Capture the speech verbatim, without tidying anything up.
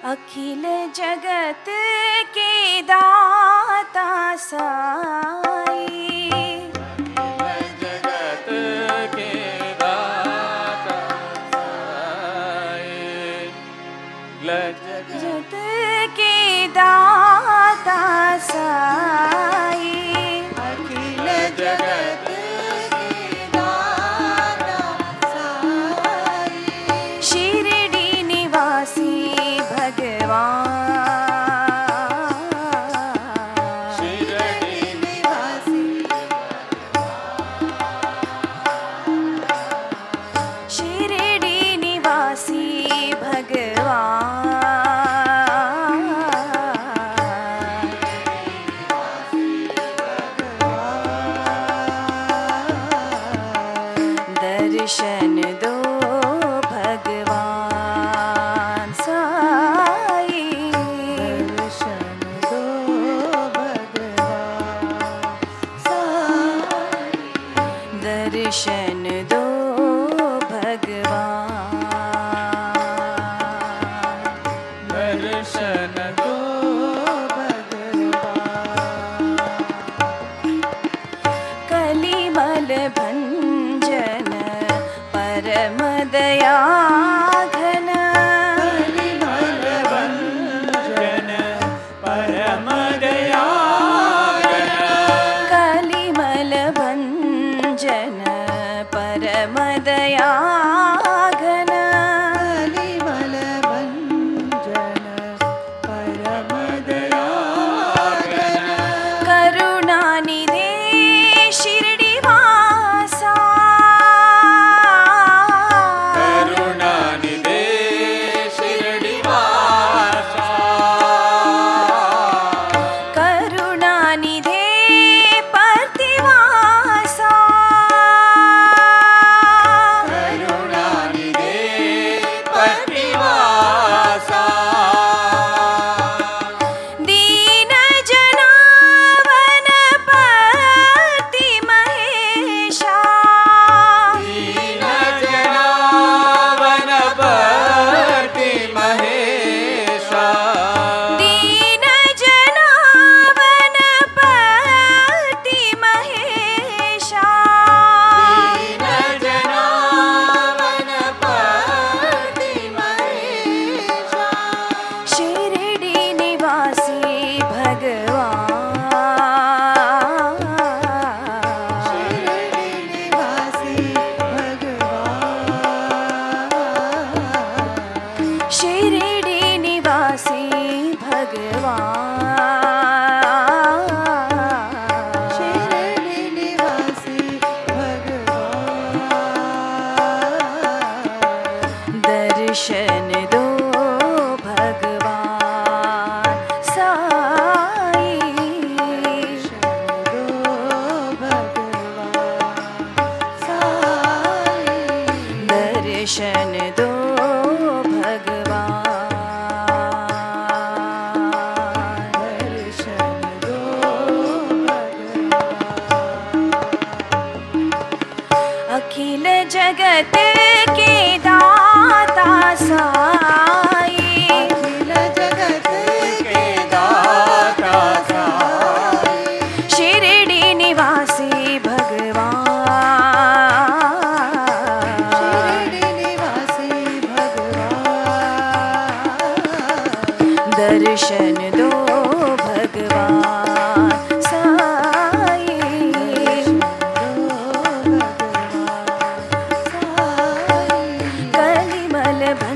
अखिल जगत के दाता साई, अखिल जगत के दाता साई, जगत के दाता साई, अखिल जगत के दाता साई, शिरडी निवासी भगवान, शिरडी निवासी शिरडी निवासी भगवान, दर्शन दो भगवान साई, दर्शन दो भगवान साई, दर्शन दो भगवान, दर्शन दो भगवान, कलिमल भंजन परम दया घन, कलिमल भंजन परम दयाघन, कलिमल भंजन परम दया घन, कलिमल भंजन परम दयाघन, करुणानिधे शिरडी वासा, करुणानिधे शिरडी वासा, करुणानिधे प्रतिवासा, करुणानिधे प्रतिवासा, दीन जनावन पति महेशा, दीन जनावन पति महेशा, दीन जनावन पति महेशा, दीन जनावन पति महेशा, शिरडी निवासी भगवान, शिरडी निवासी भगवान, शिरडी निवासी भगवान, शिरडी निवासी भगवान, दर्शन दो भगवान साई, दो भगवान साई, दर्शन दो भगवान, दर्शन दो भगवान, अखिल जगत के दाता साई, अखिल जगत के दाता साई, शिरडी निवासी भगवान, शिरडी निवासी भगवान, दर्शन दो भगवान साई, कलिमल भंजन